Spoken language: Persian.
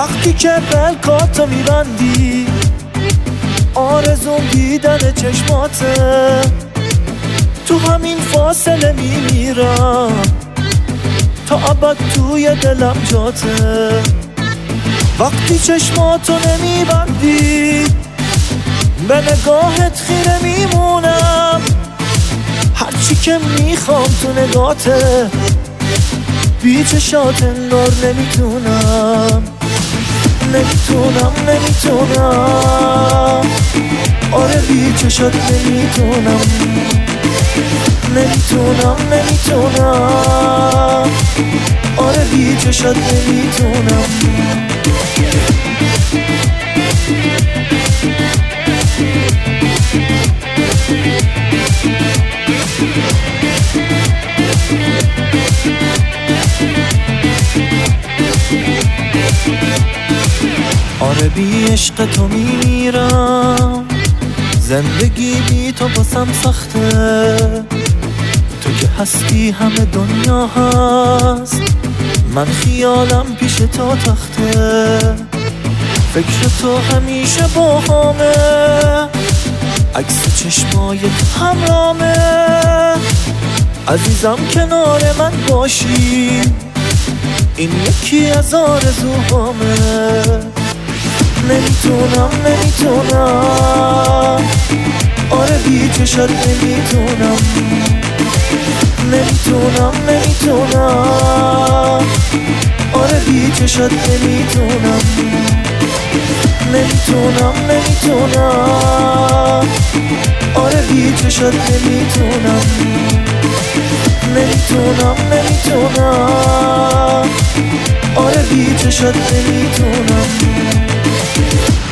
وقتی که بلکاتو میبندی آرزوم دیدن چشماته، تو همین فاصله میمیرم تا ابد توی دلم جاته. وقتی چشماتو نمیبندی به نگاهت خیره میمونم، هرچی که میخوام تو نگاته، بی چشات انگار نمیتونم آره بی چشات نمیتونم آره بی چشات نمیتونم. آره بی عشق تو میمیرم، زندگی بی تو باسم سخته، تو که هستی همه دنیا هست، من خیالم پیش تو تخته، فکر تو همیشه با همه، عکس چشمای همرامه، عزیزم کنار من باشی این یکی از آرزوهامه. نمیتونم آره بی چشات نمیتونم آره بی چشات نمیتونم آره بی چشات نمیتونم آره بی چشات نمیتونم